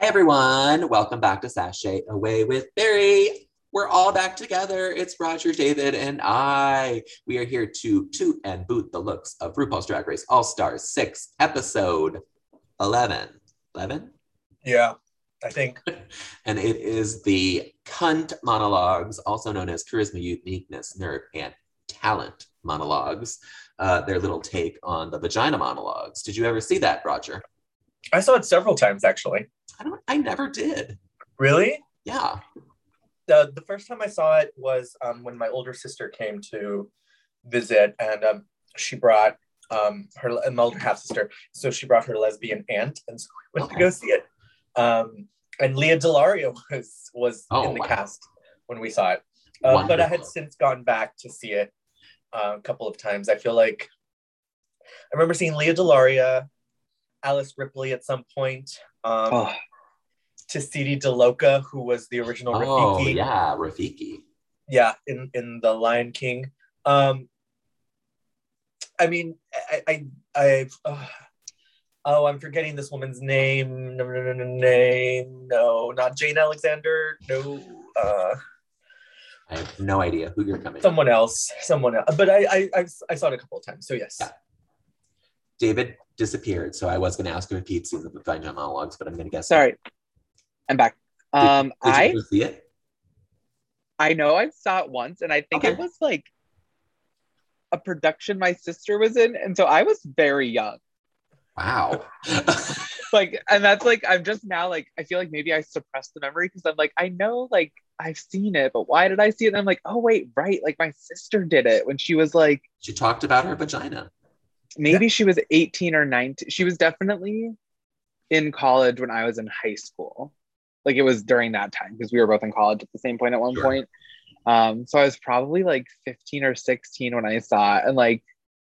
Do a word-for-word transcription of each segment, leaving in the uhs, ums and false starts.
Hey everyone, welcome back to Sashay Away with Barry. We're all back together. It's Roger, David, and I. We are here to toot and boot the looks of RuPaul's Drag Race All Stars six, episode eleven. eleven? Yeah, I think. And it is the cunt monologues, also known as charisma, uniqueness, nerve, and talent monologues. Uh, their little take on the vagina monologues. Did you ever see that, Roger? I saw it several times actually. I don't. I never did. Really? Yeah. The the first time I saw it was um, when my older sister came to visit, and um, she brought um, her my older half sister. So she brought her lesbian aunt, and so we went Okay. to go see it. Um, and Leah Delaria was was Oh, in the wow. cast when we saw it. Uh, but I had Wonderful. since gone back to see it uh, a couple of times. I feel like I remember seeing Leah Delaria, Alice Ripley at some point. Um, Oh, Tassidi DeLoca, who was the original Oh, Rafiki. yeah, Rafiki. Yeah, in, in The Lion King. Um, I mean, I, I, I've, uh, oh, I'm forgetting this woman's name. No, no, no, no, name. No, not Jane Alexander. No, uh, I have no idea who you're coming. someone else. Someone else. But I, I, I, I saw it a couple of times. So yes. Yeah. David disappeared, so I was going to ask him if he'd seen the vagina monologues, but I'm going to guess. sorry. I'm back. Did, Um, did you I ever see it? I know I saw it once, and I think Okay. it was like a production my sister was in, and so I was very young. Wow. Like, and that's like I'm just now like I feel like maybe I suppressed the memory because I'm like I know like I've seen it, but why did I see it? And I'm like, oh wait, right, like my sister did it when she was like She talked about her vagina. maybe she was eighteen or nineteen. She was definitely in college when I was in high school. Like it was during that time because we were both in college at the same point at one Sure. point. Um, so I was probably like fifteen or sixteen when I saw it, and like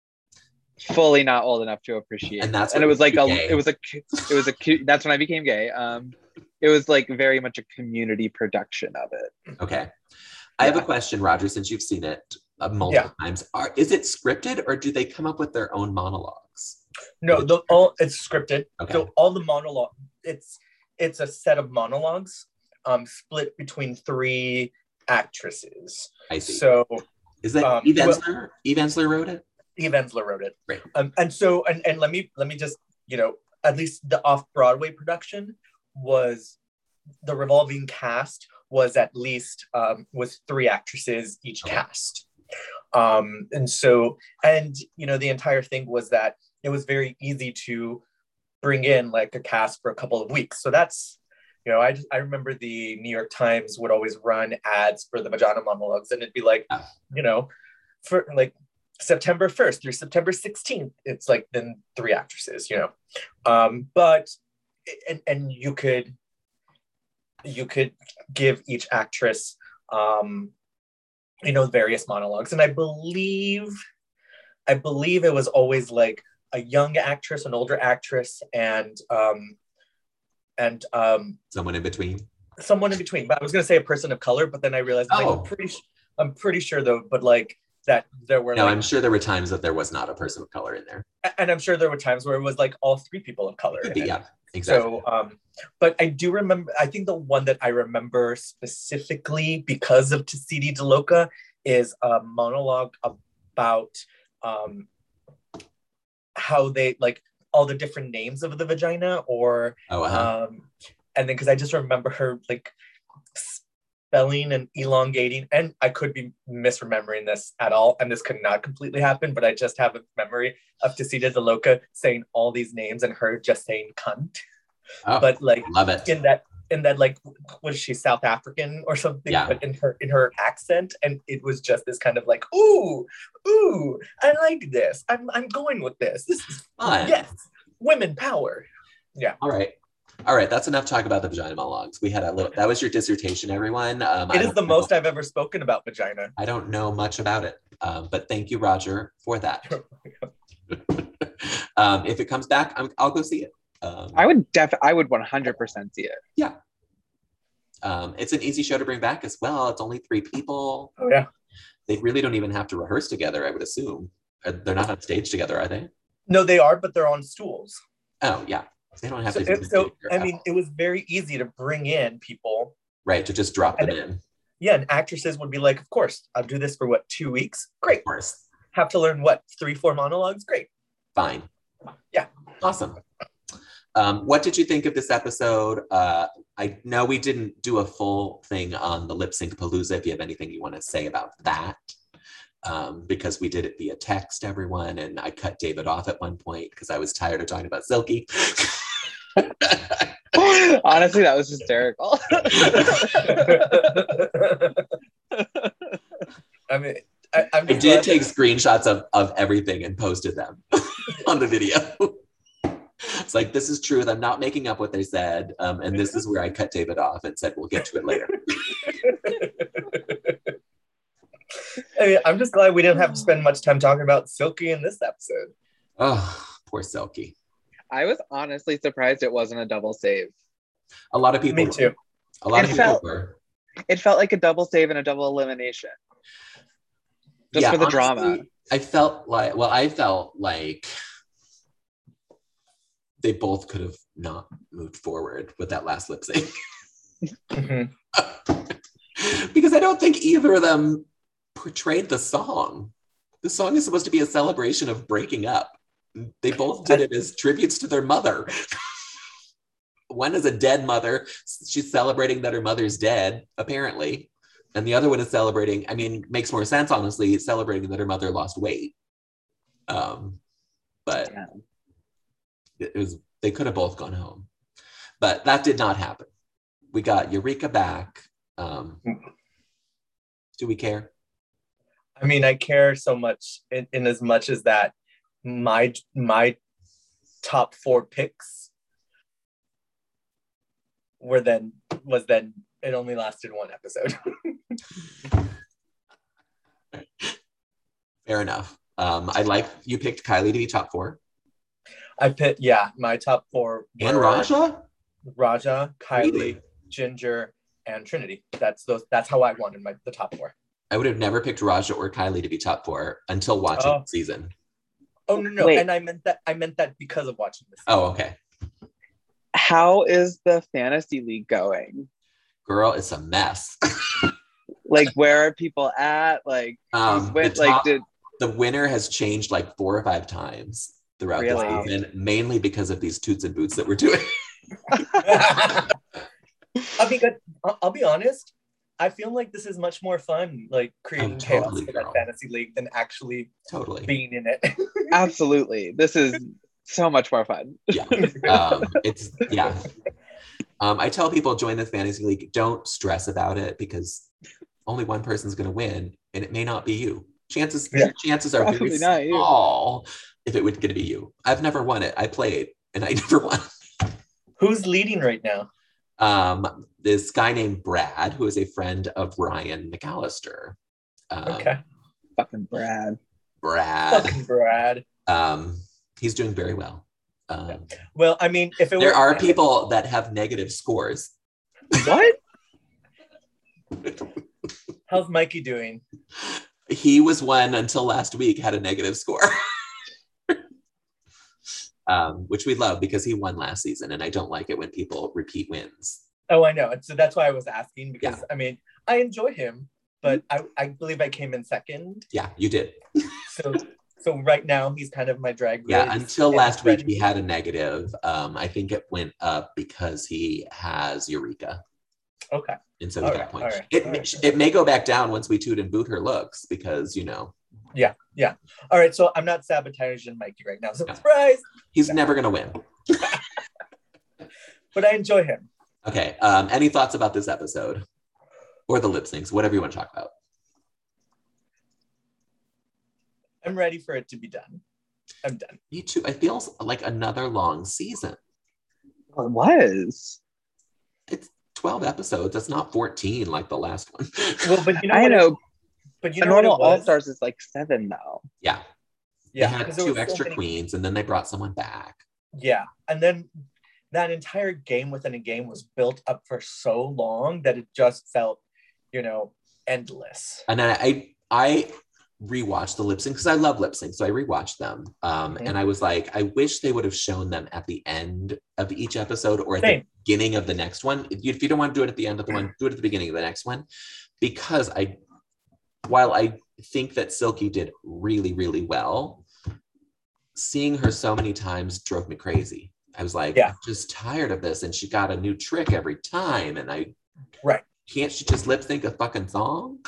fully not old enough to appreciate And that's it. And what it was like made a you gay. it was a it was a that's when I became gay. Um, it was like very much a community production of it. Okay. I have a Yeah. question, Roger, since you've seen it uh, multiple times. Are, is it scripted or do they come up with their own monologues? No, the all it's scripted. Okay. So all the monologue, it's it's a set of monologues, um, split between three actresses. I see. So Is that um, Eve well- Ensler? Eve Ensler wrote it? Eve Ensler wrote it. Great. Um, and so and, and let me let me just, you know, at least the off-Broadway production was the revolving cast was at least um was three actresses each Okay. cast. Um, and so and you know, the entire thing was that it was very easy to bring in like a cast for a couple of weeks. So that's, you know, I just, I remember the New York Times would always run ads for the vagina monologues, and it'd be like, Yeah. you know, for like September first through September sixteenth, it's like then three actresses, you know. Um, but and and you could you could give each actress um, you know, various monologues. And I believe I believe it was always like a young actress, an older actress, and um and um Someone in between? someone in between. But I was gonna say a person of color, but then I realized like, Oh. I'm pretty su- I'm pretty sure though, but like that there were No, like I'm sure there were times that there was not a person of color in there. and I'm sure there were times where it was like all three people of color. Could in be, it. yeah, exactly. So um but I do remember, I think the one that I remember specifically because of Tassidi DeLoca is a monologue about um how they like all the different names of the vagina or Oh, uh-huh. um and then because I just remember her like spelling and elongating, and I could be misremembering this at all, and this could not completely happen, but I just have a memory of Tassida DeLoca saying all these names and her just saying cunt. Oh, But like love it. in that in that like was she South African or something? Yeah. But in her in her accent, and it was just this kind of like, ooh, ooh, I like this. I'm I'm going with this. This is Fun. yes, women power. Yeah. All right. All right. That's enough talk about the vagina monologues. We had a little, that was your dissertation, everyone. Um, I It is don't the know- most I've ever spoken about vagina. I don't know much about it, um, but thank you, Roger, for that. um, if it comes back, I'm, I'll go see it. Um, I would def I would one hundred percent see it. yeah. Um, it's an easy show to bring back as well. It's only three people. Oh yeah. They really don't even have to rehearse together, I would assume. Uh, They're not on stage together, are they? No, they are, but they're on stools. Oh, yeah. They don't have So, to. it, so I mean, it was very easy to bring in people. Right, to just drop them and, in. Yeah, and actresses would be like, of course, I'll do this for what, two weeks? Great. Of course. Have to learn what, three, four monologues? Great. Fine. Yeah. Awesome. Um, what did you think of this episode? Uh, I know we didn't do a full thing on the Lip Sync Palooza. If you have anything you want to say about that, um, because we did it via text, everyone, and I cut David off at one point because I was tired of talking about Silky. Honestly, that was hysterical. I mean, I, I'm I did take screenshots of, of everything and posted them on the video. It's like, this is truth. I'm not making up what they said. Um, and this is where I cut David off and said, we'll get to it later. I mean, I'm just glad we didn't have to spend much time talking about Silky in this episode. Oh, poor Silky. I was honestly surprised it wasn't a double save. A lot of people. Me too. A lot it of felt, people were. It felt like a double save and a double elimination. Just yeah, for the honestly, drama. I felt like, well, I felt like they both could have not moved forward with that last lip sync. Mm-hmm. Because I don't think either of them portrayed the song. The song is supposed to be a celebration of breaking up. They both did it as tributes to their mother. One is a dead mother. She's celebrating that her mother's dead, apparently. And the other one is celebrating, I mean, makes more sense, honestly, celebrating that her mother lost weight. Um, but yeah. it was, they could have both gone home. But that did not happen. We got Eureka back. Um, do we care? I mean, I care so much in, in as much as that my my top four picks were then was then it only lasted one episode. Fair enough. Um, I like you picked Kylie to be top four. I picked yeah, my top four and Raja, Raja, Kylie, really? Ginger, and Trinity. That's those. That's how I wanted my the top four. I would have never picked Raja or Kylie to be top four until watching oh. the season. Oh no no, Wait. and I meant that I meant that because of watching this. Oh okay. How is the fantasy league going? Girl, it's a mess. Like, where are people at? Like, um, went, the, top, like did the winner has changed like four or five times throughout really? the season, mainly because of these toots and boots that we're doing. I'll be good. I'll be honest. I feel like this is much more fun, like creating oh, totally, chaos for that fantasy league than actually totally being in it. Absolutely, this is so much more fun. Yeah, um, it's yeah. Um, I tell people join the fantasy league. Don't stress about it because only one person's going to win, and it may not be you. Chances yeah. chances are Probably very small if it would going to be you. I've never won it. I played and I never won. Who's leading right now? Um, this guy named Brad, who is a friend of Ryan McAllister. Um, okay. Fucking Brad. Brad. Fucking Brad. Um, he's doing very well. Um, well, I mean, if it there were- are people that have negative scores. What? How's Mikey doing? He was one until last week, had a negative score. Um, which we love because he won last season, and I don't like it when people repeat wins. Oh, I know. So that's why I was asking because yeah. I mean, I enjoy him, but I, I believe I came in second. Yeah, you did. so so right now he's kind of my drag race. Yeah, until last week he had a negative. Um, I think it went up because he has Eureka. Okay. And so he all got right, points. all right, it, all right. it may go back down once we toot and boot her looks because, you know. Yeah, yeah. All right, so I'm not sabotaging Mikey right now. So no. surprise! He's no. never going to win. But I enjoy him. Okay, um, any thoughts about this episode? Or the lip syncs, whatever you want to talk about. I'm ready for it to be done. I'm done. Me too. It feels like another long season. Well, it was. It's twelve episodes. That's not fourteen like the last one. Well, but you know, I know. It, but you the know, normal what it was? All Stars is like seven now. Yeah. Yeah. They had two extra so many... queens, and then they brought someone back. Yeah, and then that entire game within a game was built up for so long that it just felt, you know, endless. And I, I, I rewatched the lip sync because I love lip sync. So I rewatched them. Um, Mhm. and I was like, I wish they would have shown them at the end of each episode or at Same. the beginning of the next one. If you, if you don't want to do it at the end of the one, do it at the beginning of the next one. Because I, while I think that Silky did really, really well, seeing her so many times drove me crazy. I was like, Yeah. I'm just tired of this. And she got a new trick every time. And I, Right. can't she just lip sync a fucking song?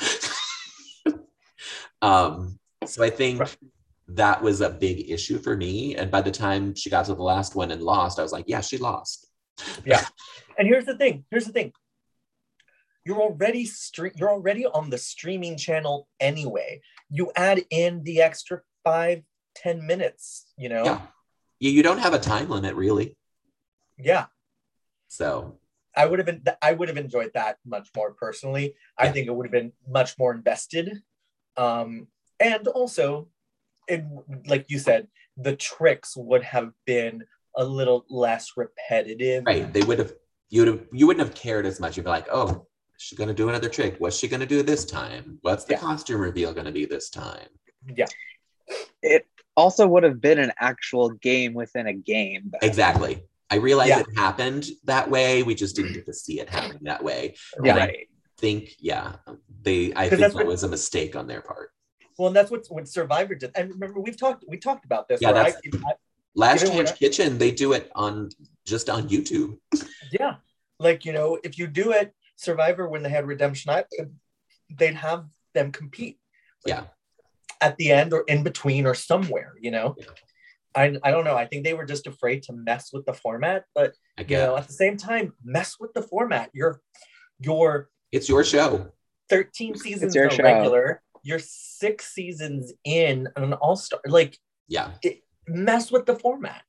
um, so I think Right. that was a big issue for me. And by the time she got to the last one and lost, I was like, yeah, she lost. Yeah. And here's the thing. Here's the thing. You're already stre- You're already on the streaming channel anyway. You add in the extra five, ten minutes, you know? Yeah. You, you don't have a time limit, really. Yeah. So I would have been I would have enjoyed that much more personally. I Yeah. think it would have been much more invested. Um, and also, it, like you said, the tricks would have been a little less repetitive. right, they would have you would have you wouldn't have cared as much. You'd be like, oh, she's gonna do another trick. What's she gonna do this time? What's the Yeah. costume reveal gonna be this time? Yeah. It also would have been an actual game within a game. though. Exactly. I realize Yeah. it happened that way. We just didn't get to see it happening that way. Yeah. And I Right. think, yeah, they I 'Cause think that's that what- was a mistake on their part. Well, and that's what what Survivor did. And remember, we've talked we talked about this. Yeah, where I, that's- I, Last Even when Chance I- Kitchen, they do it on just on YouTube. yeah, like you know, if you do it, Survivor when they had Redemption, I, they'd have them compete. Like, Yeah. at the end or in between or somewhere, you know. Yeah. I I don't know. I think they were just afraid to mess with the format, but I you guess know, at the same time, mess with the format. You're you're it's your show. thirteen seasons your in a show. regular. You're six seasons in an all-star. Like, Yeah. mess with the format.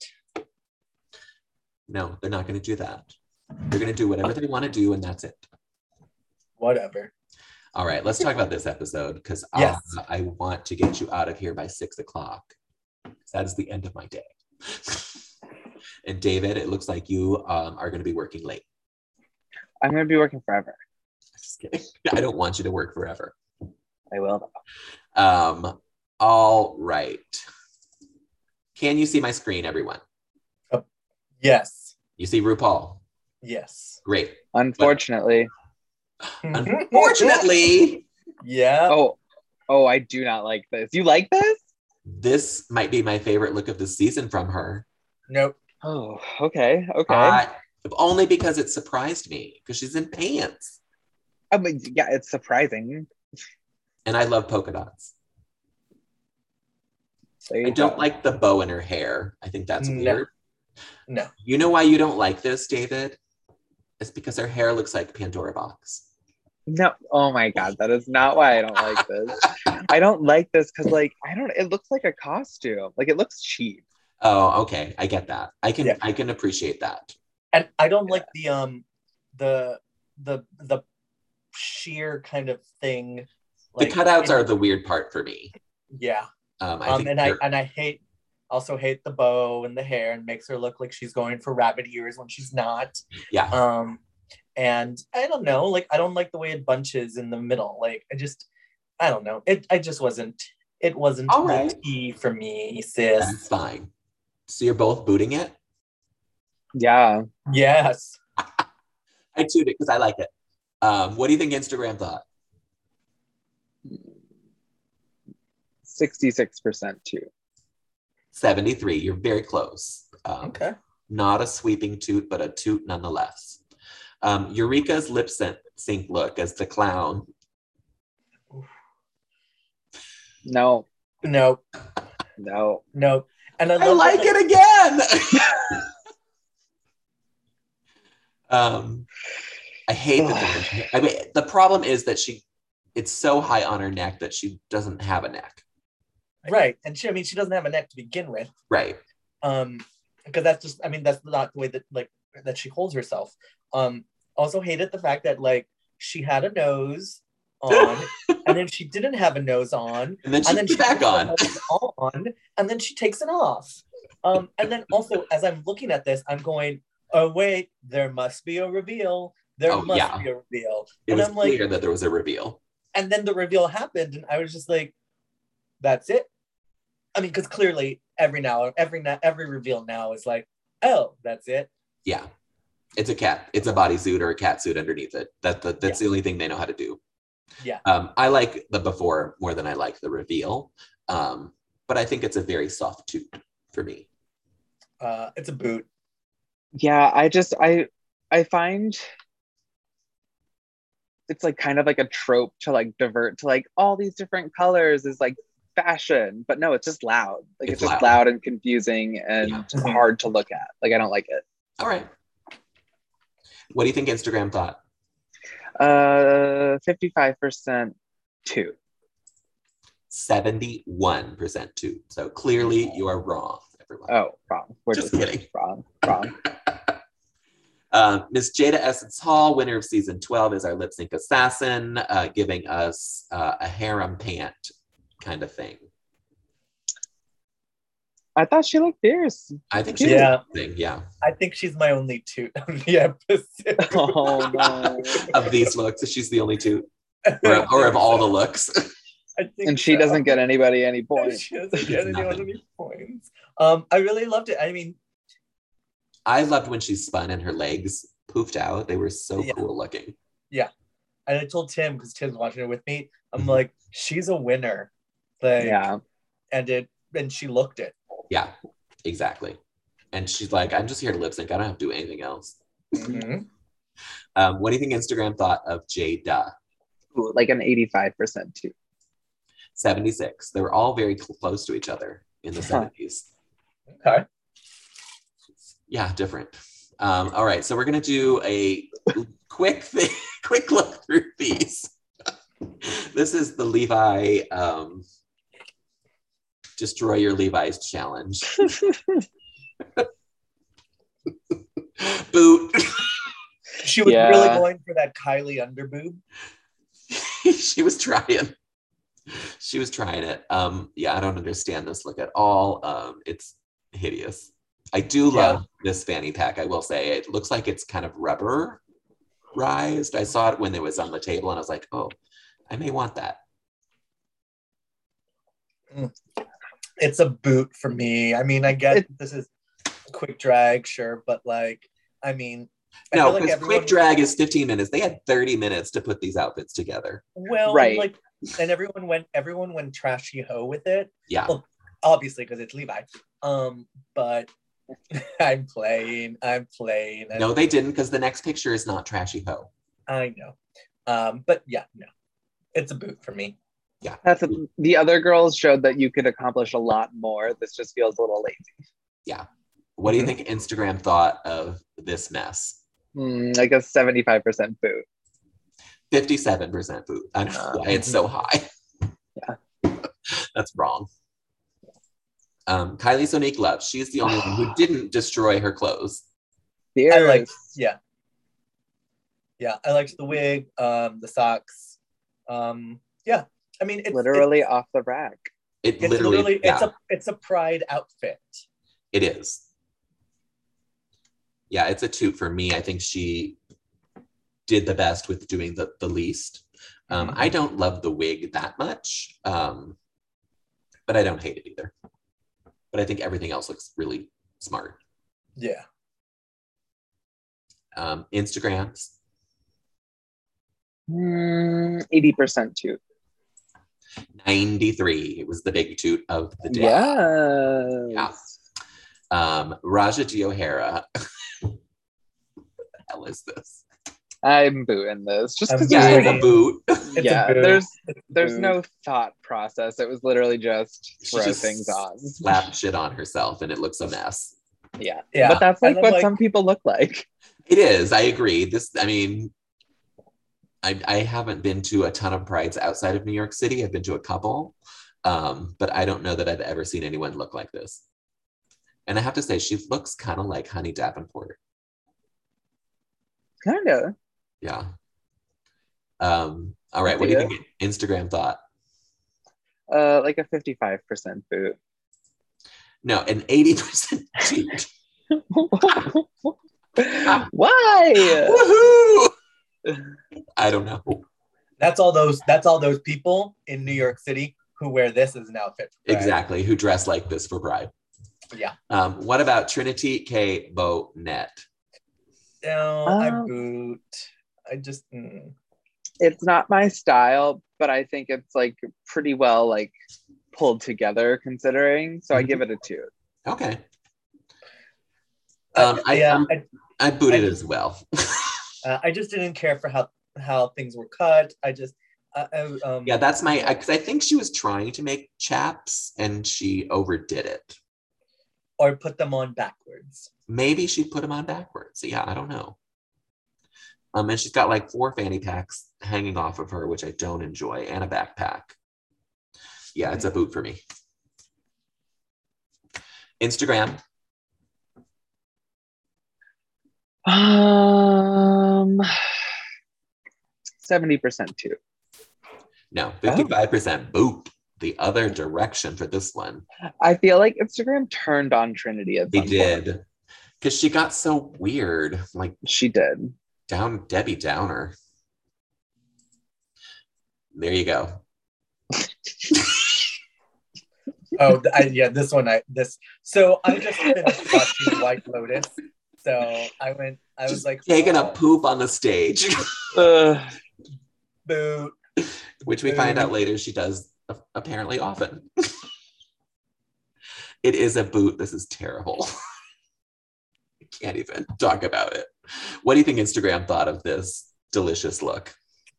No, they're not going to do that. They're going to do whatever they want to do, and that's it. Whatever. All right, let's talk about this episode because Yes. uh, I want to get you out of here by six o'clock. That is the end of my day. And David, it looks like you um, are going to be working late. I'm going to be working forever. Just kidding. I don't want you to work forever. I will. Um, all right. Can you see my screen, everyone? Yes. You see RuPaul? Yes. Great. Unfortunately. Unfortunately, Yeah. Oh, oh, I do not like this. You like this? this might be my favorite look of the season from her. Nope. Oh, okay, okay. Uh, only because it surprised me because she's in pants. I mean, yeah, it's surprising. And I love polka dots. There you I don't go. like the bow in her hair. I think that's No. weird. No. You know why you don't like this, David? It's because her hair looks like Pandora box. No, oh my god, that is not why I don't like this. I don't like this because, like, I don't. It looks like a costume. Like, it looks cheap. Oh, okay. I get that. I can Yeah. I can appreciate that. And I don't like the um the the the sheer kind of thing. The like, cutouts it- are the weird part for me. yeah. Um, I Um think and I they're- and I hate also hate the bow and the hair and makes her look like she's going for rabbit ears when she's not. yeah. Um and I don't know, like I don't like the way it bunches in the middle. Like I just I don't know. It I just wasn't it wasn't All the right. tea for me, sis. That's fine. So you're both booting it? Yeah. Yes. I tuned it because I like it. Um, what do you think Instagram thought? sixty-six percent too. seventy-three. You're very close. Um, Okay. Not a sweeping toot, but a toot nonetheless. Um, Eureka's lip sync sync look as the clown. No, No, no. no. And I, I love like that- it again. um, I hate that. I mean, the problem is that she, it's so high on her neck that she doesn't have a neck. Right. And she I mean she doesn't have a neck to begin with. Right. Um because that's just I mean that's not the way that like that she holds herself. Um also hated the fact that like she had a nose on and then she didn't have a nose on And then she and then put she it back puts on. the nose on and then she takes it off. Um and then also as I'm looking at this I'm going, oh wait, there must be a reveal. There Oh, must yeah. be a reveal. It and was I'm like clear that there was a reveal. and then the reveal happened and I was just like, that's it. I mean, because clearly every now, every now, every reveal now is like, oh, that's it. Yeah. It's a cat. It's a bodysuit or a cat suit underneath it. That, that That's yeah. the only thing they know how to do. Yeah. Um, I like the before more than I like the reveal. Um, but I think it's a very soft toot for me. Uh, it's a boot. Yeah, I just, I, I find it's like kind of like a trope to like divert to like all these different colors is like fashion, but no, it's just loud. Like it's, it's just loud. loud and confusing and yeah. hard to look at. Like I don't like it. All right. What do you think Instagram thought? Uh, fifty-five percent two. seventy-one percent two. So clearly you are wrong, everyone. Oh, wrong. We're just, just kidding. Wrong. Wrong. Uh, Miss Jada Essence Hall, winner of season twelve, is our lip sync assassin, uh, giving us uh, a harem pant kind of thing. I thought she looked fierce. I think she's yeah. Thing, yeah. I think she's my only toot of the episode. Oh no! Of these looks, she's the only toot, or, or of all the looks. I think and she so. doesn't get anybody any points. She doesn't get anyone any points. Um, I really loved it. I mean. I loved when she spun and her legs poofed out. They were so yeah. cool looking. Yeah. And I told Tim, because Tim's watching it with me, I'm mm-hmm. like, she's a winner. Like, yeah. And it and she looked it. Yeah, exactly. And she's like, I'm just here to lip sync. I don't have to do anything else. Mm-hmm. um, what do you think Instagram thought of Jada? Ooh, like an eighty-five percent too. seventy-six. They were all very close to each other in the seventies. Okay. Yeah, different. Um, all right, so we're gonna do a quick thing, quick look through these. This is the Levi um, Destroy Your Levi's challenge. Boot. She was yeah. really going for that Kylie underboob. She was trying. She was trying it. Um, yeah, I don't understand this look at all. Um, it's hideous. I do love yeah. this fanny pack, I will say. It looks like it's kind of rubberized. I saw it when it was on the table and I was like, oh, I may want that. It's a boot for me. I mean, I get it, this is quick drag, sure, but like, I mean, I no, because like everyone... quick drag is fifteen minutes. They had thirty minutes to put these outfits together. Well, right. like, and everyone went, everyone went trashy ho with it. Yeah. Well, obviously, because it's Levi. Um, but I'm playing. I'm playing. No, they didn't, because the next picture is not trashy ho. I know. Um, but yeah, no. It's a boot for me. Yeah. That's a, the other girls showed that you could accomplish a lot more. This just feels a little lazy. Yeah. What mm-hmm. do you think Instagram thought of this mess? Mm, like a seventy-five percent boot. fifty-seven percent boot. I don't know why it's so high. Yeah. That's wrong. Um, Kylie Sonique Love. She's the only one who didn't destroy her clothes. I like, yeah. Yeah, I liked the wig, um, the socks. Um, yeah, I mean, it's literally it's, off the rack. It it's literally, literally yeah. it's a it's a pride outfit. It is. Yeah, it's a toot for me. I think she did the best with doing the, the least. Um, mm-hmm. I don't love the wig that much, um, but I don't hate it either. But I think everything else looks really smart. Yeah. Um, Instagrams. Mm, eighty percent toot. ninety-three. It was the big toot of the day. Yes. Yeah. Um, Raja G. O'Hara. What the hell is this? I'm booing this. Just because yeah, it's a boot. It's yeah, a boot. there's there's boot. No thought process. It was literally just throw just things on. Slap shit on herself and it looks a mess. Yeah. Yeah. But that's like what like, some people look like. It is. I agree. This, I mean, I, I haven't been to a ton of prides outside of New York City. I've been to a couple, um, but I don't know that I've ever seen anyone look like this. And I have to say, she looks kind of like Honey Davenport. Kind of. Yeah. Um, all right. What do you think Instagram thought? Uh, like a fifty-five percent boot. No, an eighty percent cheat. Why? Woohoo! I don't know. That's all those. That's all those people in New York City who wear this as an outfit. For Pride. Exactly, who dress like this for Pride. Yeah. Um, what about Trinity K. Bonet? No, Um, I boot. I just. Mm. It's not my style, but I think it's like pretty well like pulled together considering. So mm-hmm. I give it a two. Okay. Uh, um, I, yeah, I, I booted I it as well. uh, I just didn't care for how how things were cut. I just. Uh, I, um, yeah, that's my. Because I, I think she was trying to make chaps and she overdid it. Or put them on backwards. Maybe she put them on backwards. Yeah, I don't know. Um, and she's got like four fanny packs hanging off of her, which I don't enjoy, and a backpack. Yeah, it's a boot for me. Instagram. Um, seventy percent too. No, fifty-five percent oh. boot. The other direction for this one. I feel like Instagram turned on Trinity at some They did. Because she got so weird. Like she did. Down Debbie Downer. There you go. oh, I, yeah, this one, I, this, so I just finished watching White Lotus. So I went, I just was like. Taking oh. a poop on the stage. uh, Boot. Which we Boot. find out later she does apparently often. It is a boot. This is terrible. I can't even talk about it. What do you think Instagram thought of this delicious look?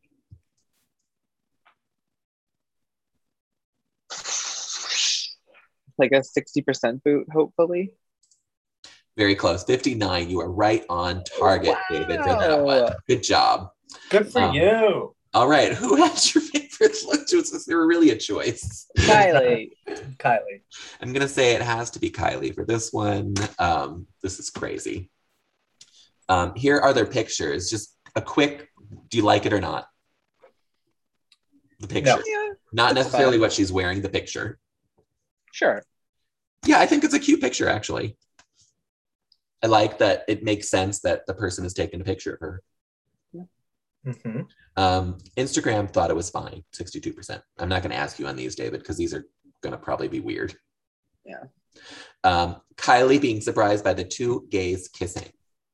Like a sixty percent boot, hopefully. Very close. fifty-nine. You are right on target, wow. David, for that one. Good job. Good for um, you. All right. Who had your favorite look? Since they were really a choice. Kylie. Kylie. I'm going to say it has to be Kylie for this one. Um, this is crazy. Um, here are their pictures. Just a quick, do you like it or not? The picture. No. Yeah, not necessarily fine. What she's wearing, the picture. Sure. Yeah, I think it's a cute picture, actually. I like that it makes sense that the person is taking a picture of her. Yeah. Mm-hmm. Um, Instagram thought it was fine, sixty-two percent. I'm not going to ask you on these, David, because these are going to probably be weird. Yeah. Um, Kylie being surprised by the two gays kissing.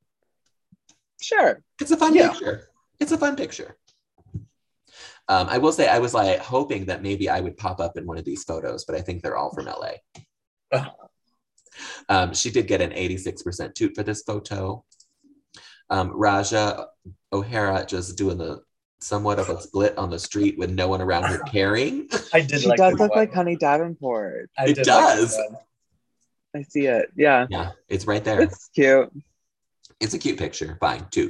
Sure. It's a fun yeah. picture. It's a fun picture. Um, I will say I was like hoping that maybe I would pop up in one of these photos, but I think they're all from L A. Oh. Um, she did get an eighty-six percent toot for this photo. Um, Raja O'Hara just doing the somewhat of a split on the street with no one around her caring. I did she like does look one. like Honey Davenport. I it did does. Like I see it. Yeah. Yeah, it's right there. It's cute. It's a cute picture. Fine, toot.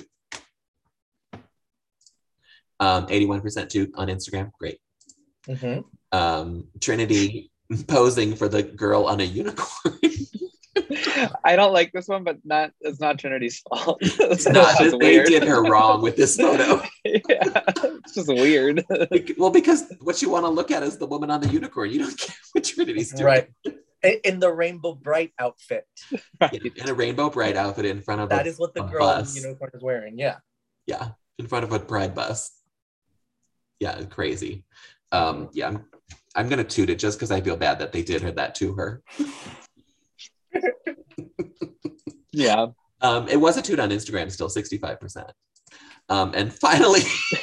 Um, eighty-one percent toot on Instagram. Great. Mm-hmm. Um, Trinity posing for the girl on a unicorn. I don't like this one, but not it's not Trinity's fault. It's not. They weird. Did her wrong with this photo. Yeah, it's just weird. Well, because what you want to look at is the woman on the unicorn. You don't care what Trinity's doing. Right. In the Rainbow Bright outfit. Right. In a Rainbow Bright outfit in front of that a, is what the a girl bus. in the unicorn is wearing. Yeah. Yeah, in front of a Pride bus. Yeah, crazy. Um, yeah, I'm, I'm gonna toot it just because I feel bad that they did her that to her. Yeah. Um, it was a toot on Instagram, still sixty-five percent. Um, and finally,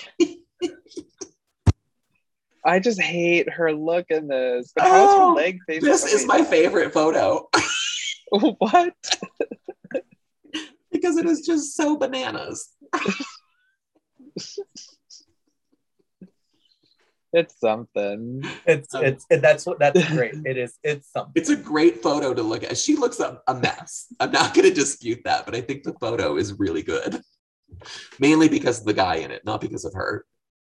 I just hate her look in this. But how's oh, her leg facing? This is my favorite photo. What? Because it is just so bananas. It's something. It's um, it's it, that's what that's great. It is it's something. It's a great photo to look at. She looks a, a mess. I'm not going to dispute that, but I think the photo is really good. Mainly because of the guy in it, not because of her.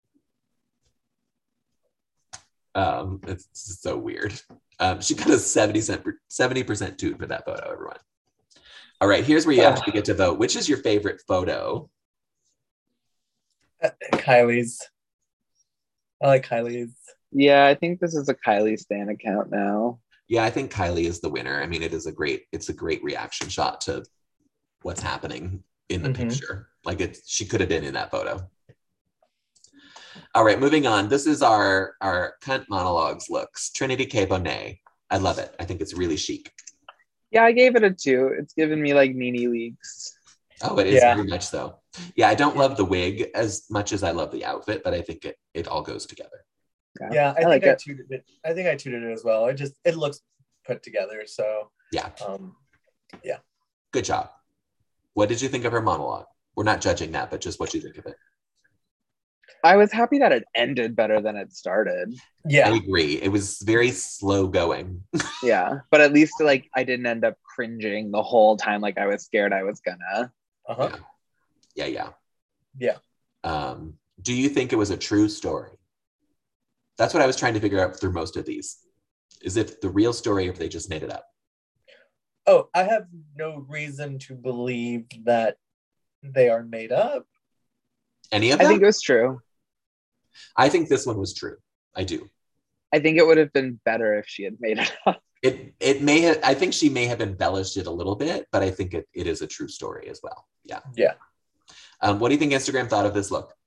Um, it's just so weird. Um, she got a seventy percent toot for that photo, everyone. All right, here's where you actually get to vote. Which is your favorite photo? Uh, Kylie's. I like Kylie's. Yeah, I think this is a Kylie Stan account now. Yeah, I think Kylie is the winner. I mean, it is a great, it's a great reaction shot to what's happening in the mm-hmm. picture. Like it, she could have been in that photo. All right, moving on. This is our our cunt monologues looks. Trinity K. Bonet. I love it. I think it's really chic. Yeah, I gave it a two. It's given me like Nene Leakes. Oh, it is Yeah. very much so. Yeah, I don't love the wig as much as I love the outfit, but I think it, it all goes together. Yeah, yeah I, I think like I it. tutored it. I think I tutored it as well. It just it looks put together. So yeah. Um, yeah. Good job. What did you think of her monologue? We're not judging that, but just what you think of it. I was happy that it ended better than it started. Yeah. I agree. It was very slow going. Yeah. But at least like I didn't end up cringing the whole time like I was scared I was gonna. Uh-huh. Yeah. Yeah, yeah. Yeah. Um, do you think it was a true story? That's what I was trying to figure out through most of these. Is it the real story or if they just made it up? Oh, I have no reason to believe that they are made up. Any of them? I think it was true. I think this one was true. I do. I think it would have been better if she had made it up. It it may have, I think she may have embellished it a little bit, but I think it, it is a true story as well. Yeah. Yeah. Um, what do you think Instagram thought of this look?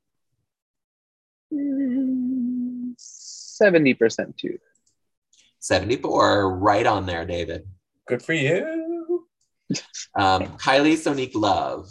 seventy percent too. seventy-four, right on there, David. Good for you. Um, Kylie Sonique Love.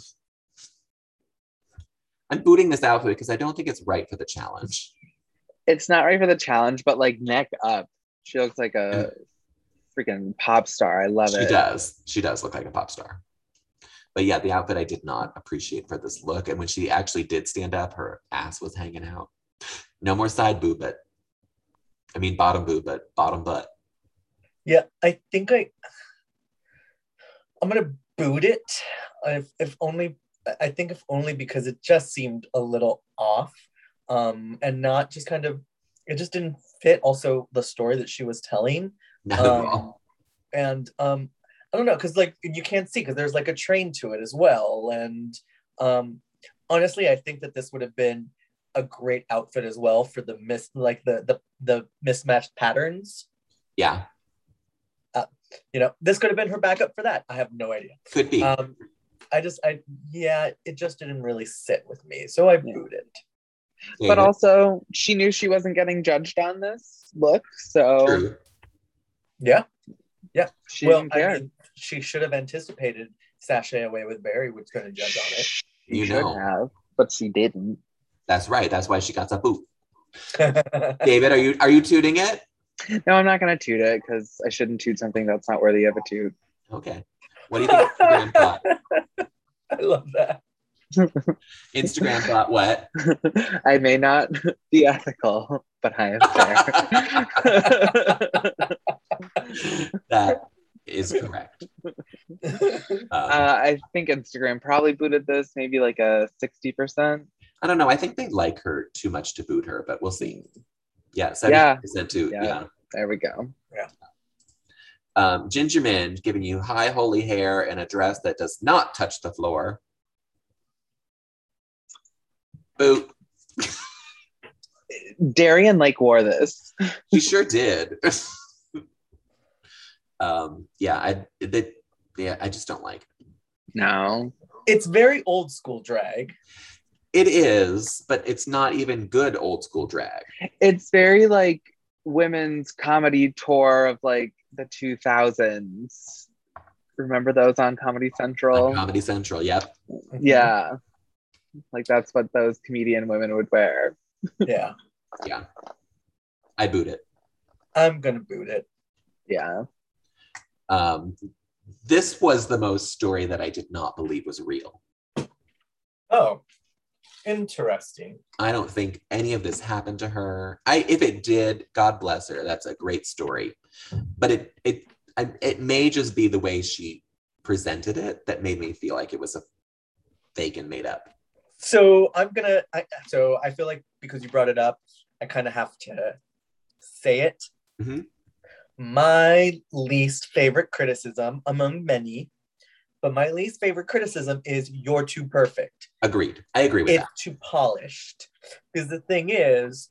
I'm booting this outfit because I don't think it's right for the challenge. It's not right for the challenge, but like neck up. She looks like a freaking pop star. I love she it. She does. She does look like a pop star. But yeah, the outfit I did not appreciate for this look. And when she actually did stand up, her ass was hanging out. No more side boob, but I mean bottom boob, but bottom butt. Yeah, I think I I'm gonna boot it. If if only I think if only because it just seemed a little off. Um, and not just kind of it just didn't fit also the story that she was telling. Not um, at all. And um I don't know, because like you can't see because there's like a train to it as well. And um honestly, I think that this would have been a great outfit as well for the miss like the the the mismatched patterns. Yeah. Uh, you know, this could have been her backup for that. I have no idea. Could be. Um I just I yeah, it just didn't really sit with me. So I Yeah. booted. But also she knew she wasn't getting judged on this look. So True. Yeah. Yeah. She well, didn't care. I mean, she should have anticipated Sashay Away with Barry was going to judge on it. She You should know. have, but she didn't. That's right. That's why she got a boot. David, are you are you tooting it? No, I'm not gonna toot it because I shouldn't toot something that's not worthy of a toot. Okay. What do you think Instagram thought? I love that. Instagram thought what? I may not be ethical, but I am fair. That is correct. Um, uh, I think Instagram probably booted this, maybe like a sixty percent. I don't know. I think they like her too much to boot her, but we'll see. Yeah, seventy percent Yeah. too. Yeah. Yeah. There we go. Yeah. Um, Ginger Mind giving you high holy hair and a dress that does not touch the floor. Boot. Darian like wore this. She sure did. um, yeah, I they, yeah, I just don't like it. No. It's very old school drag. It is, but it's not even good old school drag. It's very like women's comedy tour of like the two thousands. Remember those on Comedy Central? On Comedy Central, yep. Yeah. Like that's what those comedian women would wear. Yeah. Yeah. I boot it. I'm going to boot it. Yeah. Um, this was the most story that I did not believe was real. Oh, interesting. I don't think any of this happened to her. I, if it did, God bless her. That's a great story. But it it I, it may just be the way she presented it that made me feel like it was a fake and made up. So I'm gonna. I, so I feel like because you brought it up, I kind of have to say it. Mm-hmm. My least favorite criticism among many, but my least favorite criticism is you're too perfect. Agreed. I agree with it's that. Too polished. Because the thing is,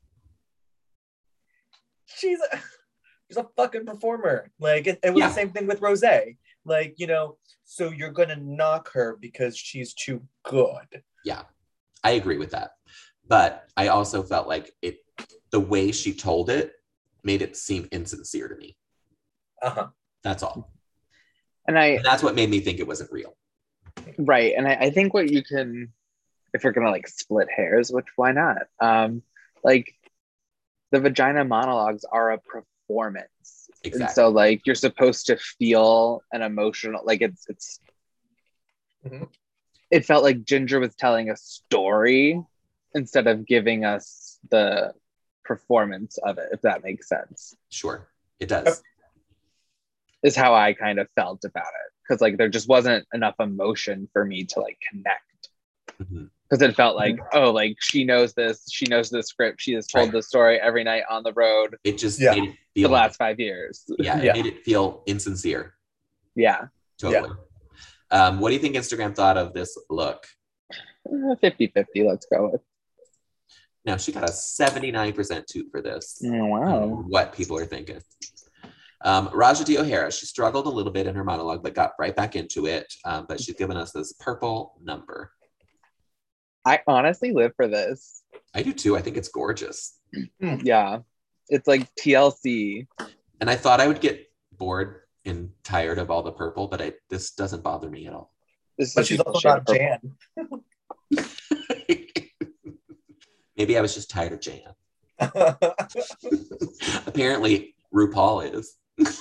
she's a, she's a fucking performer. Like it, it was Yeah. the same thing with Rosé. Like, you know, so you're gonna knock her because she's too good. Yeah, I agree with that. But I also felt like it, the way she told it made it seem insincere to me. Uh-huh. That's all. And I, And that's what made me think it wasn't real. right. And I, I think what you can, if we're going to like split hairs, which why not? Um, like the vagina monologues are a performance. Exactly. And so like you're supposed to feel an emotional, like it's, it's, Mhm. It felt like Ginger was telling a story instead of giving us the performance of it, if that makes sense. Sure, it does. Is how I kind of felt about it. Because like there just wasn't enough emotion for me to like connect. Mhm. Because it felt like, oh, like she knows this, she knows the script, she has told Right. the story every night on the road It just Yeah. made it the feel last five years. yeah, it Yeah. made it feel insincere. Yeah. Totally. Um, what do you think Instagram thought of this look? fifty-fifty, let's go with. Now, she got a seventy-nine percent toot for this. Oh, I don't wow. know what people are thinking. Um, Raja D. O'Hara, she struggled a little bit in her monologue, but got right back into it. Um, but she's given us this purple number. I honestly live for this. I do too. I think it's gorgeous. Yeah. It's like T L C. And I thought I would get bored and tired of all the purple, but I, this doesn't bother me at all. This But is she's a also shade not of purple. Jan. Maybe I was just tired of Jan. Apparently, RuPaul is.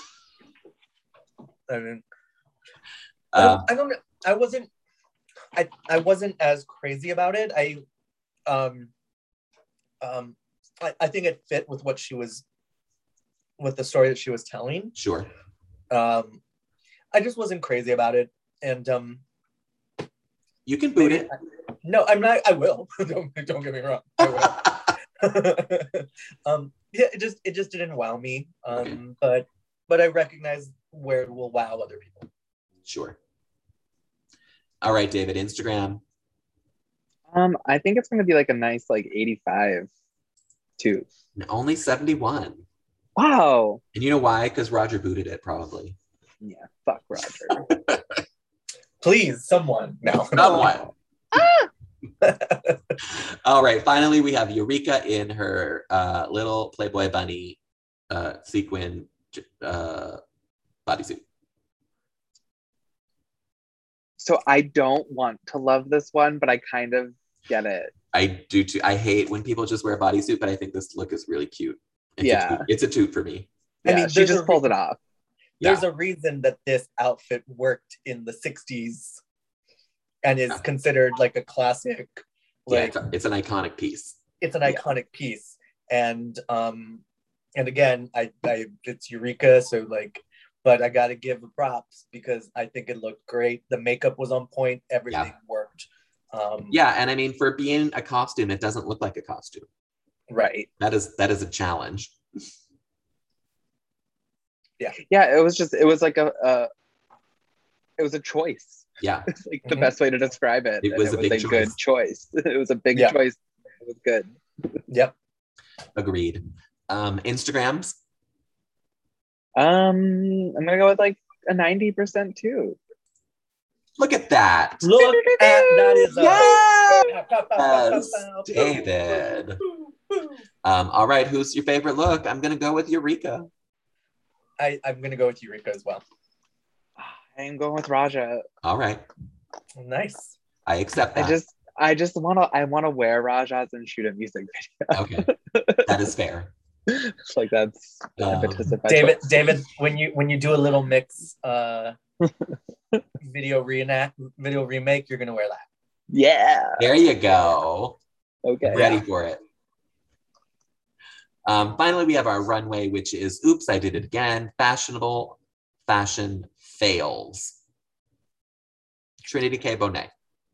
I mean, Um, I don't know. I wasn't. I I wasn't as crazy about it. I, um, um, I, I think it fit with what she was, with the story that she was telling. sure. Um, I just wasn't crazy about it, and um, You can boot maybe, it. no, I'm not. I will. don't don't get me wrong. I will. um, yeah, it just it just didn't wow me. Um, Okay. but but I recognize where it will wow other people. Sure. All right, David, Instagram. Um, I think it's gonna be like a nice like eighty-five too. Only seventy-one. Wow. And you know why? Because Roger booted it, probably. Yeah, fuck Roger. Please, someone. No. Someone. All right, finally, we have Eureka in her uh, little Playboy bunny uh, sequin uh, bodysuit. So I don't want to love this one, but I kind of get it. I do too. I hate when people just wear a bodysuit, but I think this look is really cute. It's Yeah. a toot. It's a toot for me. Yeah, I mean, she there's just a pulled re- it off. There's Yeah. a reason that this outfit worked in the sixties and is Yeah. considered like a classic. Yeah, Like it's, a- it's an iconic piece. it's an Yeah. iconic piece. And um and again, I, I it's Eureka, so like, but I gotta give the props because I think it looked great. The makeup was on point, everything Yeah. worked. Um Yeah, and I mean, for being a costume, it doesn't look like a costume. right. That is that is a challenge. Yeah, it was just it was like a, a it was a choice. Yeah, It's like the Mhm. best way to describe it. It And was it a was big a good choice. It was a big Yeah. choice. It was good. Yep. agreed. Um, Instagrams. Um, I'm gonna go with like a ninety percent too. Look at that. Look at that is a Yes, Pow, pow, pow, pow, pow, pow. David. Boo, boo. Um, all right, who's your favorite look? I'm gonna go with Eureka. I, I'm gonna go with Eureka as well. I am going with Raja. All right, Nice. I accept that. I just I just wanna I wanna wear Rajas and shoot a music video. Okay, that is fair. It's like that's the Um, impetus of my David, choice. David, when you when you do a little mix uh video reenact video remake, you're gonna wear that. Yeah. There you go. Okay. Ready for it. Um, finally, we have our runway, which is Oops, I Did It Again. Fashionable fashion fails. Trinity K. Bonet.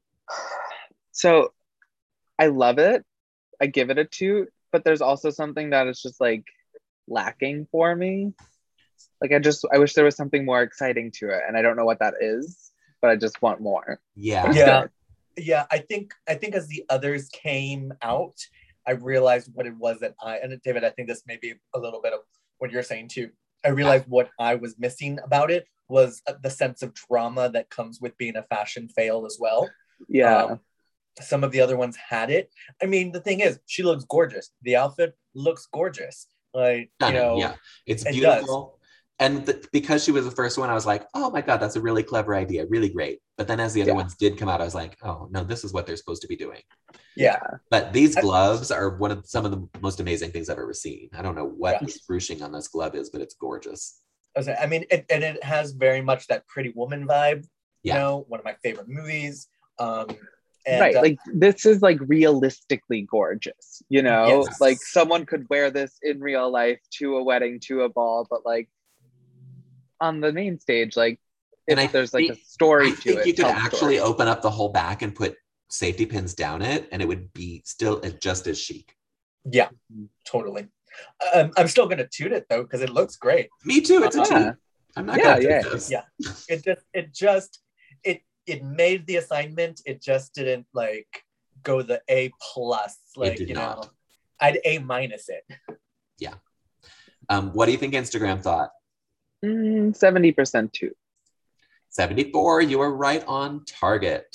So I love it. I give it a two, but there's also something that is just like lacking for me. Like I just I wish there was something more exciting to it, and I don't know what that is, but I just want more. Yeah. Yeah. Yeah, I think I think as the others came out, I realized what it was that I and David, I think this may be a little bit of what you're saying too. I realized what I was missing about it was the sense of drama that comes with being a fashion fail as well. Yeah. Um, some of the other ones had it. I mean, the thing is, she looks gorgeous. The outfit looks gorgeous. Like, you Stunning, know, yeah, it's it beautiful. And the, because she was the first one, I was like, oh my God, that's a really clever idea, really great. But then as the other Yeah. ones did come out, I was like, oh no, this is what they're supposed to be doing. Yeah. But these I- gloves are one of some of the most amazing things I've ever seen. I don't know what Yeah. this ruching on this glove is, but it's gorgeous. I was like- I mean, it, and it has very much that Pretty Woman vibe. You Yeah. know, one of my favorite movies. Um, and, right, uh, like this is like realistically gorgeous, you know. Yes. Like someone could wear this in real life to a wedding, to a ball, but like on the main stage, like if And I there's like a think- story I to think it, you could tell the actually story. open up the whole back and put safety pins down it, and it would be still just as chic. yeah, totally. Um, I'm still gonna toot it though because it looks great. Me too. It's a Yeah. toot. I'm not Yeah, gonna take yeah. this. Yeah. It just, it just, it it made the assignment. It just didn't like go the A plus. Like did you not. know, I'd A minus it. Um, what do you think Instagram thought? Mm, seventy percent too. seventy-four, you were right on target.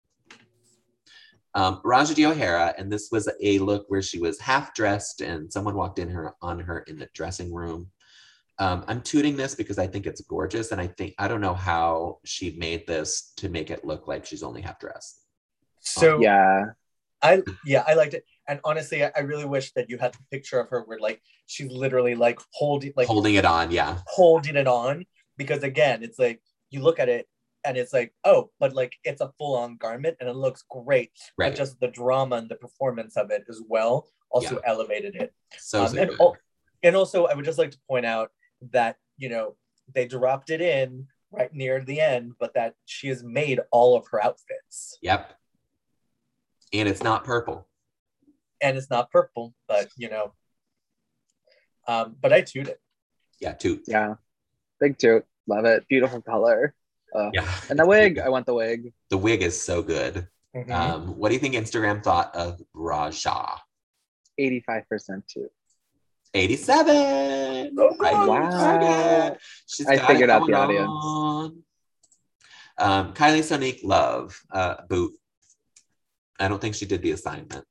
Um, Rajadi O'Hara, and this was a look where she was half dressed and someone walked in her on her in the dressing room. Um, I'm tooting this because I think it's gorgeous, and I think I don't know how she made this to make it look like she's only half dressed. So Yeah. I yeah, I liked it. And honestly, I, I really wish that you had the picture of her where like she's literally like holding like Holding it on, yeah. holding it on. Because again, it's like you look at it and it's like, oh, but like it's a full-on garment and it looks great. Right. But just the drama and the performance of it as well also Yeah. elevated it. So, Um, so and, good. al- and also I would just like to point out that, you know, they dropped it in right near the end, but that she has made all of her outfits. Yep. And it's not purple. And it's not purple, but you know, um, but I toot it. Yeah, toot. Yeah. Big toot. Love it. Beautiful color. Uh, Yeah. and the wig. I want the wig. The wig is so good. Mhm. Um, what do you think Instagram thought of Raja? eighty-five percent too. eighty-seven. Oh, Right on wow. target. She's I got figured it out the going audience. on. Um, Kylie Sonique Love, uh, boot. I don't think she did the assignment.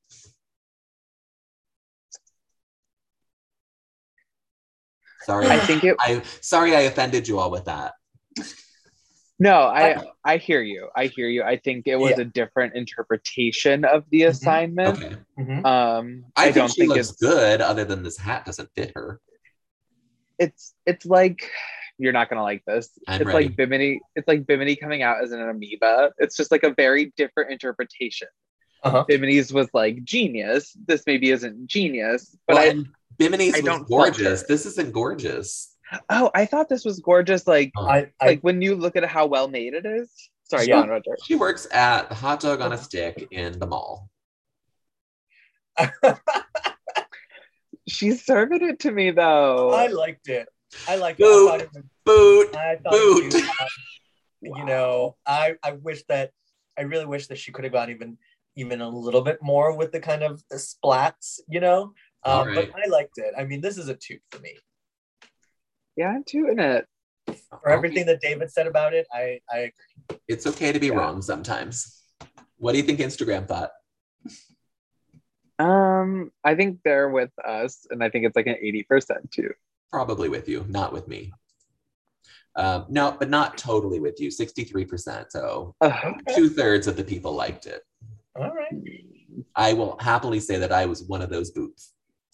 Sorry, I think it I sorry I offended you all with that. no, I I hear you. I hear you. I think it was Yeah. a different interpretation of the assignment. Okay, Mhm. Um I, I, think don't she think looks it's good. Other than this hat doesn't fit her. it's it's like you're not gonna like this. I'm it's ready. like Bimini, it's like Bimini coming out as an amoeba. It's just like a very different interpretation. Uh-huh. Bimini's was like genius. This maybe isn't genius, but Well, I and Bimini's I was don't fault gorgeous. her. This isn't gorgeous. oh I thought this was gorgeous. Like Oh. I, I like when you look at how well made it is. Sorry, Yeah. go on, Roger. She works at the hot dog on a stick in the mall. She's serving it to me though. I liked it. I liked it. Boot. I thought it was, Boot. I thought it was Boot. cute. Um, You know, I I wish that I really wish that she could have gone even even a little bit more with the kind of the splats. You know, All um, right. but I liked it. I mean, this is a toot for me. Yeah, I'm tooting it. For everything that David said about it, I I agree. It's okay to be Yeah. wrong sometimes. What do you think Instagram thought? Um, I think they're with us, and I think it's like an eighty percent too. Probably with you, not with me. Um, no, but not totally with you. sixty-three percent. So Ugh. two thirds of the people liked it. All right. I will happily say that I was one of those boots.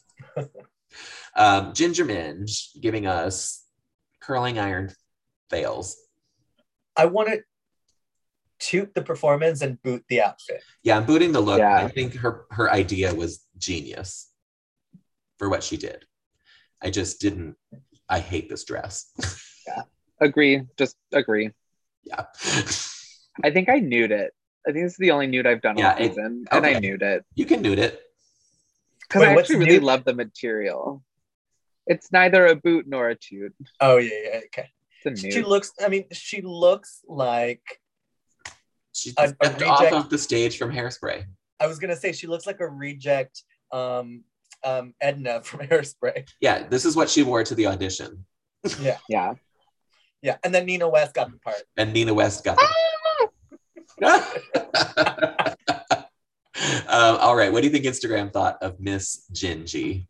um, Ginger Minge giving us curling iron fails. I want to toot the performance and boot the outfit. Yeah, I'm booting the look. Yeah. I think her her idea was genius for what she did. I just didn't. I hate this dress. Agree, just agree. yeah. I think I nude it. I think this is the only nude I've done Yeah, all it- season, and I okay. nude it You can nude it. because Wait, I what's actually really nude? love the material. It's neither a boot nor a toot. Oh yeah, yeah, okay. It's a She nude. looks. I mean, she looks like. She A- a stepped off reject- of the stage from Hairspray. I was gonna say she looks like a reject. Um, um, Edna from Hairspray. Yeah, this is what she wore to the audition. Yeah, Yeah. yeah. And then Nina West got the part. And Nina West got the All right, what do you think Instagram thought of Miss Gingy?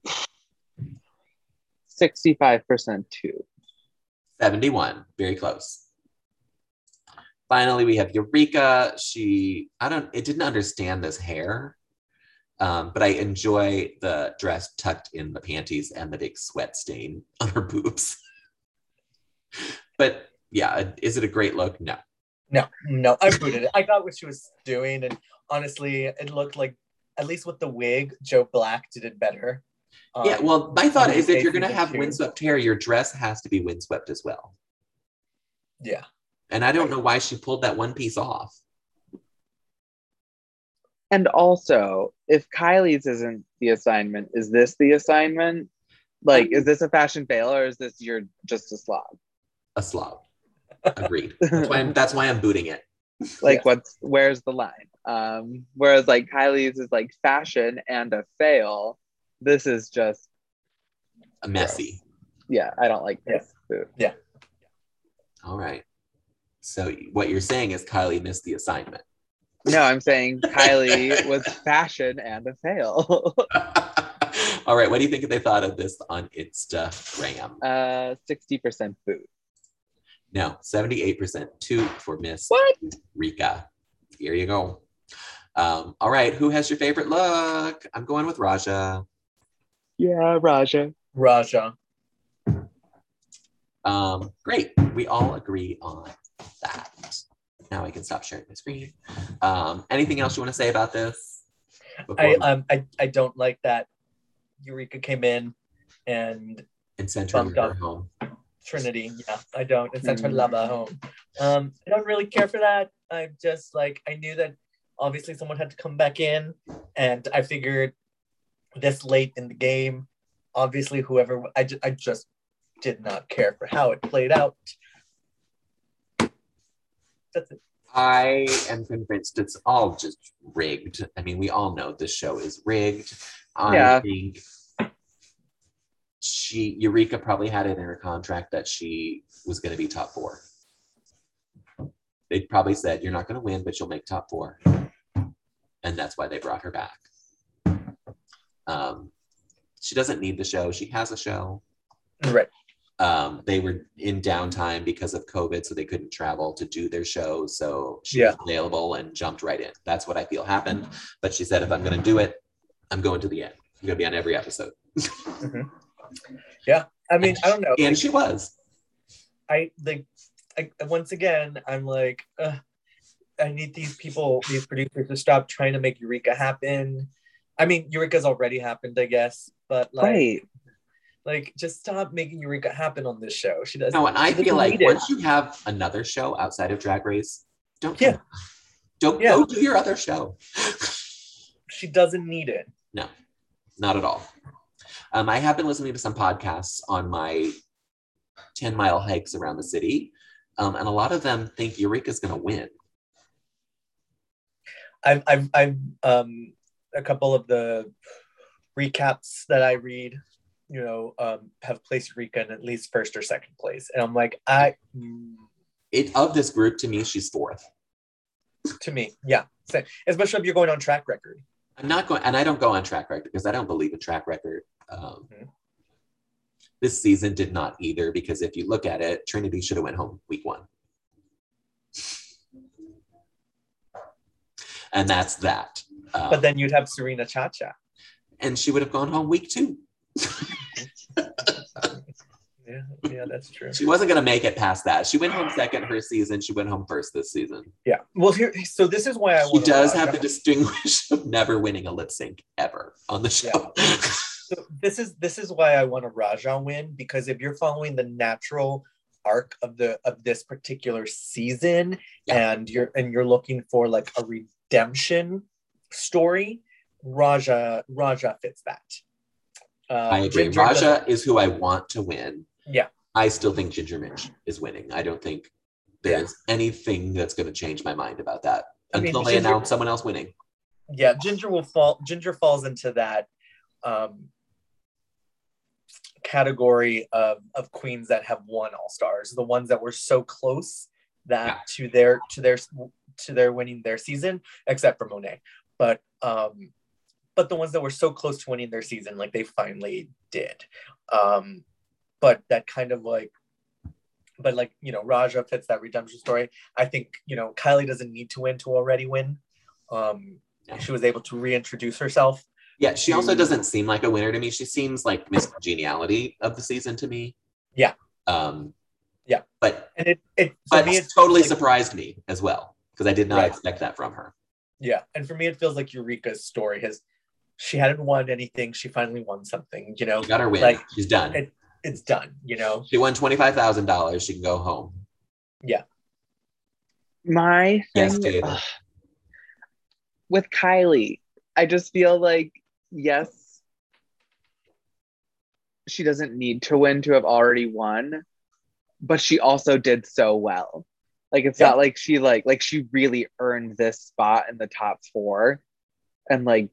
sixty-five percent too. seventy-one, very close. Finally, we have Eureka. She, I don't, it didn't understand this hair, um, but I enjoy the dress tucked in the panties and the big sweat stain on her boobs. But yeah, is it a great look? No. No, no, I booted it. I got what she was doing, and honestly, it looked like, at least with the wig, Joe Black did it better. Um, Yeah, well, my thought is if you're going to season have two. windswept hair, your dress has to be windswept as well. Yeah. And I don't know why she pulled that one piece off. And also, if Kylie's isn't the assignment, is this the assignment? Like, is this a fashion fail or is this you're just a slob? A slob. Agreed. That's why I'm, that's why I'm booting it. Like, Yes. what's where's the line? Um, whereas like Kylie's is like fashion and a fail. This is just Messy. yeah. I don't like this food. All right. So what you're saying is Kylie missed the assignment. No, I'm saying Kylie was fashion and a fail. All right. What do you think they thought of this on Instagram? uh, sixty percent food. No, seventy-eight percent two for Miss What? Rika. Here you go. Um, all right. Who has your favorite look? I'm going with Raja. Yeah, Raja. Raja. Um, great. We all agree on that. Now I can stop sharing my screen. Um, anything else you want to say about this? Before I we- um I, I don't like that Eureka came in and and send her bumped lover up. home. Trinity. Yeah, I don't. And sent her Mm. lover home. Um, I don't really care for that. I just like I knew that obviously someone had to come back in, and I figured this late in the game, obviously whoever I, ju- I just did not care for how it played out. That's it. I am convinced it's all just rigged. I mean, we all know this show is rigged. I Yeah. think she Eureka probably had it in her contract that she was going to be top four. They probably said, "You're not going to win, but you'll make top four," and that's why they brought her back. Um, she doesn't need the show. She has a show. Right. Um, they were in downtime because of COVID, so they couldn't travel to do their show. So she Yeah. was available and jumped right in. That's what I feel happened. But she said, if I'm going to do it, I'm going to the end. I'm going to be on every episode. Yeah. I mean, I don't know. And she was. I like I, once again, I'm like, uh, I need these people, these producers to stop trying to make Eureka happen. I mean, Eureka's already happened, I guess, but like, Right. like just stop making Eureka happen on this show. She doesn't. No, and I she doesn't feel like need it. once you have another show outside of Drag Race, don't Yeah. don't Yeah. go do your other show. She doesn't need it. No, not at all. Um, I have been listening to some podcasts on my ten mile hikes around the city, um, and a lot of them think Eureka's going to win. I've, I've, I've, um, a couple of the recaps that I read, you know, um, have placed Eureka in at least first or second place, and I'm like, I, mm, It of this group, to me, she's fourth. to me, yeah, so, especially if you're going on track record. I'm not going, and I don't go on track record because I don't believe in track record. Um, Mhm. This season did not either, because if you look at it, Trinity should have went home week one. And that's that. Um, But then you'd have Serena Chacha. and she would have gone home week two. Yeah, yeah, that's true. She wasn't going to make it past that. She went home second her season. She went home first this season. Yeah. Well, here, so this is why I She want. does have the distinguish of never winning a lip sync ever on the show. So this is this is why I want a Raja win, because if you're following the natural arc of the of this particular season, Yeah. and you're and you're looking for like a redemption story, Raja Raja fits that. Um, I agree. Ginger Raja doesn't- is who I want to win. Yeah. I still think Ginger Minch is winning. I don't think there's anything that's going to change my mind about that I mean, until they Ginger- announce someone else winning. Yeah, Ginger will fall. Ginger falls into that um, category of of queens that have won All Stars, the ones that were so close that Yeah. to their to their to their winning their season, except for Monet. But um, but the ones that were so close to winning their season, like they finally did. Um, but that kind of like, but like, you know, Raja fits that redemption story. I think, you know, Kylie doesn't need to win to already win. Um, Yeah. She was able to reintroduce herself. Yeah, she also to- doesn't seem like a winner to me. She seems like Miss Congeniality of the season to me. Yeah. Um, yeah. But and it, it for but me, it totally like, surprised me as well, because I did not Right. expect that from her. Yeah. And for me, it feels like Eureka's story has, she hadn't won anything. She finally won something, you know? She got her win. Like, She's done. It, it's done, you know? She won twenty-five thousand dollars. She can go home. Yeah. My Yes, thing David. ugh, with Kylie, I just feel like, yes, she doesn't need to win to have already won, but she also did so well. Like, it's Yeah. not like she like like she really earned this spot in the top four. And like,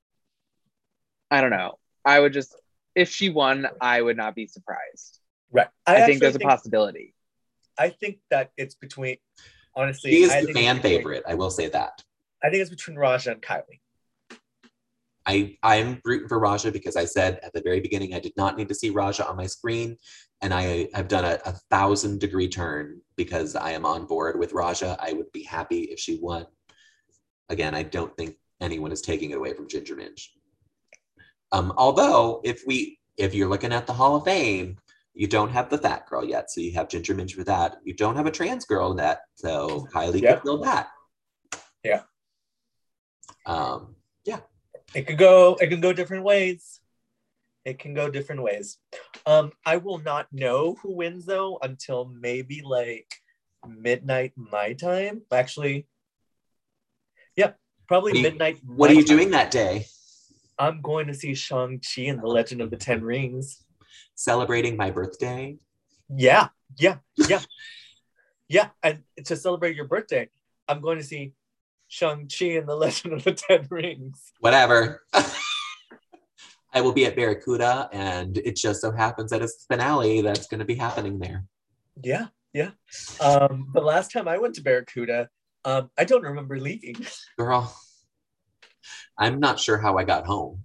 I don't know. I would just, if she won, I would not be surprised. Right. I, think actually there's a possibility. I think that it's between, honestly, She is I the think it's fan between- favorite. I will say that. I think it's between Raja and Kylie. I, I'm rooting for Raja because I said at the very beginning I did not need to see Raja on my screen, and I have done a, a thousand degree turn because I am on board with Raja. I would be happy if she won. Again, I don't think anyone is taking it away from Ginger Minj. Um, although if we if you're looking at the Hall of Fame, you don't have the fat girl yet, so you have Ginger Minj for that. You don't have a trans girl yet, so Kylie Yeah. could fill that. Yeah. Um, yeah. It could go, it can go different ways. It can go different ways. Um, I will not know who wins though until maybe like midnight my time. Actually, yeah, probably What are you- midnight. What my are you time. doing that day? I'm going to see Shang-Chi and the Legend of the Ten Rings. Celebrating my birthday? Yeah, yeah, yeah. yeah, and to celebrate your birthday, I'm going to see Shang-Chi and the Legend of the Ten Rings. Whatever. I will be at Barracuda, and it just so happens that it's the finale that's going to be happening there. Yeah, yeah. Um, the last time I went to Barracuda, um, I don't remember leaving. Girl, I'm not sure how I got home.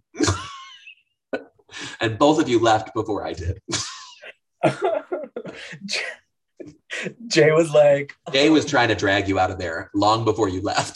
And both of you left before I did. Jay was like, Jay was trying to drag you out of there long before you left.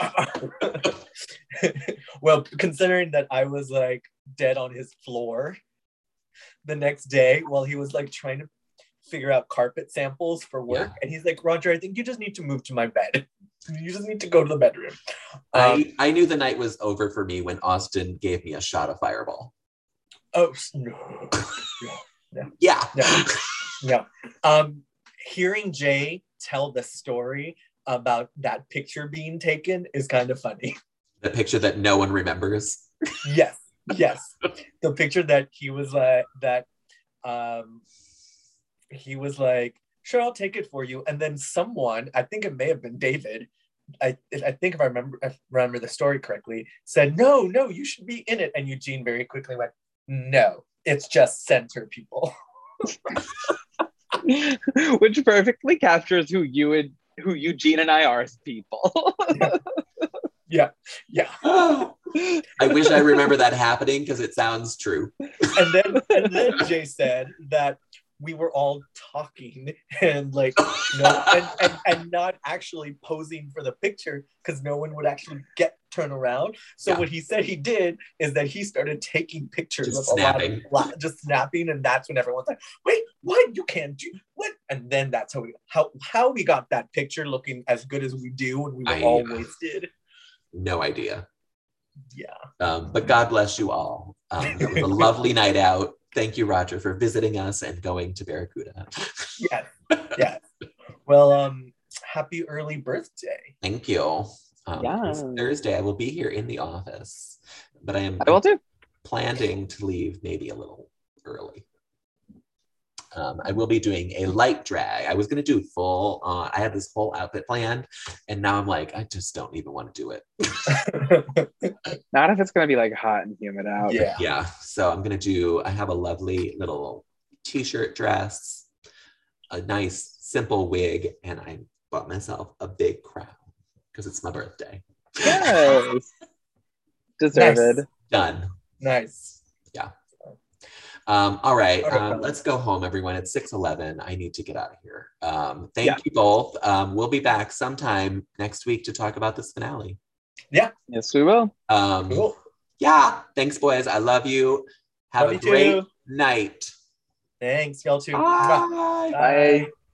well, considering that I was like dead on his floor the next day while he was like trying to figure out carpet samples for work. Yeah. And he's like, Roger, I think you just need to move to my bed. You just need to go to the bedroom. Um, I, I knew the night was over for me when Austin gave me a shot of Fireball. oh, no. no. Yeah. No. No. Um, hearing Jay tell the story about that picture being taken is kind of funny. The picture that no one remembers. Yes, yes. The picture that he was like, that um, he was like, sure, I'll take it for you. And then someone, I think it may have been David, I I think if I remember if I remember the story correctly, said, no, no, you should be in it. And Eugene very quickly went, no, it's just center people. Which perfectly captures who you and who Eugene and I are as people. Yeah, yeah. I wish I remember that happening because it sounds true. And then and then Jay said that we were all talking and like you know and, and, and not actually posing for the picture because no one would actually get turn around. So Yeah. what he said he did is that he started taking pictures Just of a lot of snapping. lot, just snapping, and that's when everyone's like, wait, what? You can't do what? And then that's how we how how we got that picture looking as good as we do when we were I- all wasted. No idea. Yeah. Um, but God bless you all. Um, it was a lovely night out. Thank you, Roger, for visiting us and going to Barracuda. Yes. Yes. Well, um, happy early birthday. Thank you. Um, Yeah. this Thursday, I will be here in the office, but I am I will too. planning to leave maybe a little early. Um, I will be doing a light drag. I was going to do full, uh, I had this whole outfit planned, and now I'm like, I just don't even want to do it. Not if it's gonna be like hot and humid out. Yeah. Yeah, so I'm going to do, I have a lovely little t-shirt dress, a nice simple wig, and I bought myself a big crown because it's my birthday. Yes. Deserved. Done. Nice. Um, all right, All right, um, fellas. let's go home, everyone. It's six eleven. I need to get out of here. Um, thank Yeah. you both. Um, we'll be back sometime next week to talk about this finale. Yes, we will. Um, Cool. Yeah, thanks, boys. I love you. Have Love a you great too. night. Thanks, y'all too. Bye. Bye.